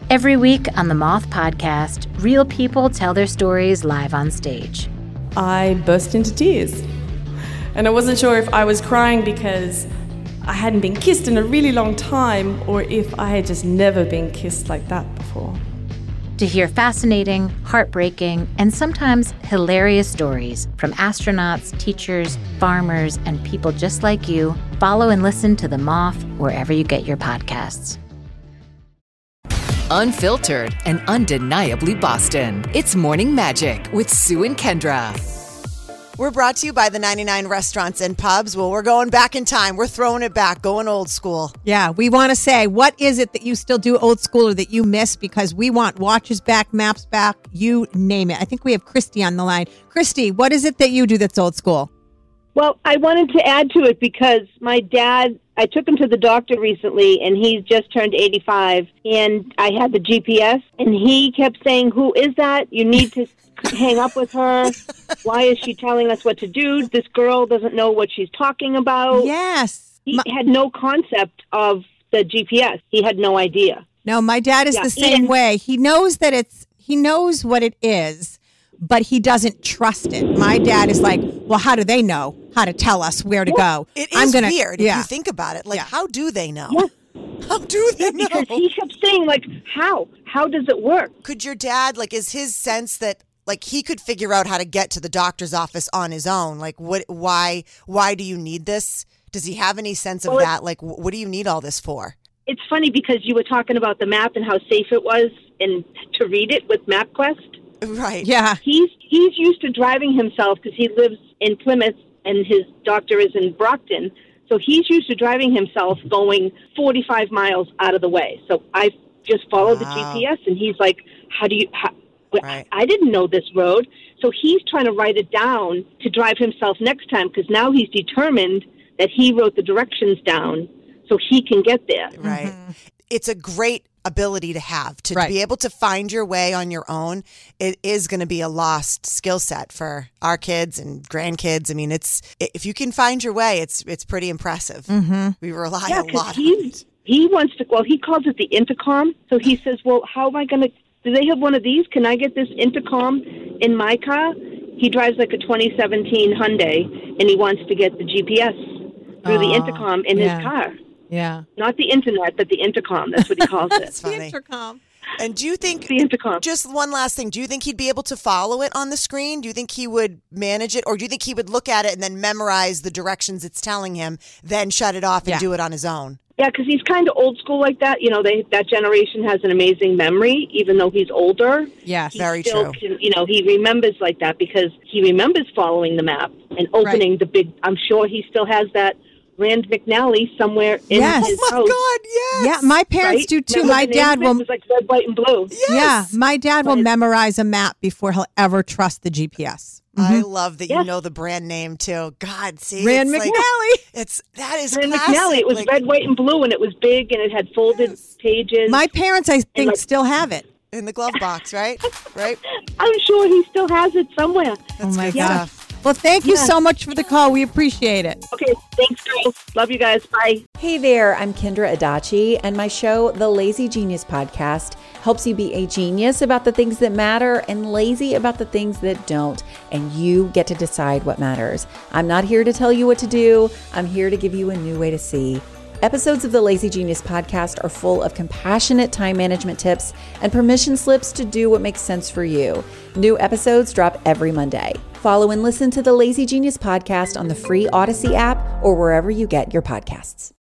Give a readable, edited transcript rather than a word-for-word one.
Every week on the Moth Podcast, real people tell their stories live on stage. I burst into tears. And I wasn't sure if I was crying because I hadn't been kissed in a really long time or if I had just never been kissed like that before. To hear fascinating, heartbreaking, and sometimes hilarious stories from astronauts, teachers, farmers, and people just like you, follow and listen to The Moth wherever you get your podcasts. Unfiltered and undeniably Boston. It's Morning Magic with Sue and Kendra. We're brought to you by the 99 Restaurants and Pubs. Well, we're going back in time. We're throwing it back, going old school. Yeah, we want to say, what is it that you still do old school or that you miss? Because we want watches back, maps back, you name it. I think we have Christy on the line. Christy, what is it that you do that's old school? Well, I wanted to add to it because my dad, I took him to the doctor recently, and he's just turned 85, and I had the GPS, and he kept saying, who is that? You need to hang up with her. Why is she telling us what to do? This girl doesn't know what she's talking about. Yes. He had no concept of the GPS. He had no idea. No, my dad is the same way. He knows that he knows what it is, but he doesn't trust it. My dad is like, well, how do they know how to tell us where to go? It is weird if you think about it. Like, how do they know? Yeah. How do they know? Because he kept saying, like, how? How does it work? Could your dad, like, is his sense that, like, he could figure out how to get to the doctor's office on his own? Like, why do you need this? Does he have any sense of that? Like, what do you need all this for? It's funny because you were talking about the map and how safe it was and to read it with MapQuest. Right. Yeah. He's used to driving himself because he lives in Plymouth and his doctor is in Brockton. So he's used to driving himself going 45 miles out of the way. So I just followed the GPS and he's like, Right. I didn't know this road. So he's trying to write it down to drive himself next time because now he's determined that he wrote the directions down so he can get there. Right. Mm-hmm. It's a great ability to have, to be able to find your way on your own. It is going to be a lost skill set for our kids and grandkids. I mean, if you can find your way, it's pretty impressive. Mm-hmm. We rely a lot on it. He wants to, he calls it the intercom. So he says, well, how am I going to, do they have one of these? Can I get this intercom in my car? He drives like a 2017 Hyundai, and he wants to get the GPS through the intercom in his car. Yeah. Not the internet, but the intercom. That's what he calls it. That's funny. The intercom. And do you think, the intercom. Just one last thing, do you think he'd be able to follow it on the screen? Do you think he would manage it? Or do you think he would look at it and then memorize the directions it's telling him, then shut it off and do it on his own? Yeah, because he's kind of old school like that. You know, that generation has an amazing memory, even though he's older. Yes, very true. He remembers like that because he remembers following the map and opening the big, I'm sure he still has that Rand McNally somewhere in his house. Oh, my God, yes. Yeah, my parents do, too. Remember my dad will. It was like red, white, and blue. Yes. Yeah, my dad will memorize a map before he'll ever trust the GPS. Mm-hmm. I love that you know the brand name, too. God, see? Rand McNally. That is Rand classic. McNally. It was red, white, and blue, and it was big, and it had folded pages. My parents, I think, still have it. In the glove box, right? Right? I'm sure he still has it somewhere. That's my good gosh. stuff. Well, thank you so much for the call. We appreciate it. Okay, thanks, girls. Love you guys. Bye. Hey there, I'm Kendra Adachi, and my show, The Lazy Genius Podcast, helps you be a genius about the things that matter and lazy about the things that don't, and you get to decide what matters. I'm not here to tell you what to do. I'm here to give you a new way to see. Episodes of the Lazy Genius Podcast are full of compassionate time management tips and permission slips to do what makes sense for you. New episodes drop every Monday. Follow and listen to the Lazy Genius Podcast on the free Odyssey app or wherever you get your podcasts.